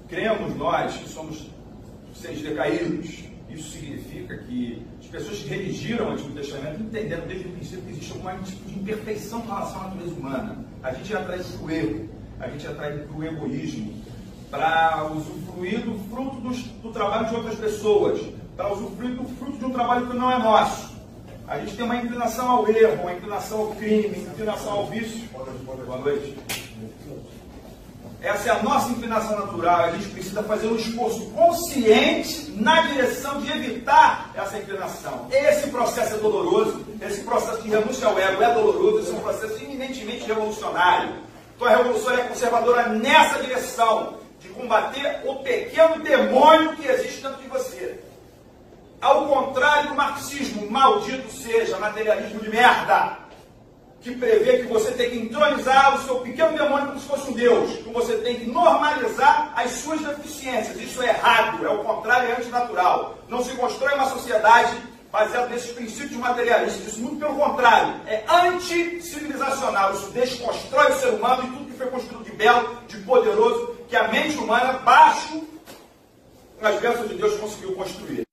cremos nós que somos seres decaídos. Isso significa que as pessoas que redigiram o Antigo Testamento entenderam desde o princípio que existe algum tipo de imperfeição em relação à natureza humana. A gente é atraído para o erro, a gente é atraído para o egoísmo, para usufruir do fruto do trabalho de outras pessoas, para usufruir do fruto de um trabalho que não é nosso. A gente tem uma inclinação ao erro, uma inclinação ao crime, uma inclinação ao vício. Boa noite. Essa é a nossa inclinação natural. A gente precisa fazer um esforço consciente na direção de evitar essa inclinação. Esse processo é doloroso, esse processo de renúncia ao ego é doloroso, esse é um processo eminentemente revolucionário. Então a revolução é conservadora nessa direção, de combater o pequeno demônio que existe dentro de você. Ao contrário do marxismo, maldito seja, materialismo de merda, que prevê que você tem que entronizar o seu pequeno demônio como se fosse um Deus, que você tem que normalizar as suas deficiências. Isso é errado, é o contrário, é antinatural. Não se constrói uma sociedade baseada nesses princípios materialistas. Isso, muito pelo contrário, é anticivilizacional. Isso desconstrói o ser humano e tudo que foi construído de belo, de poderoso, que a mente humana, baixo nas bênçãos de Deus, conseguiu construir.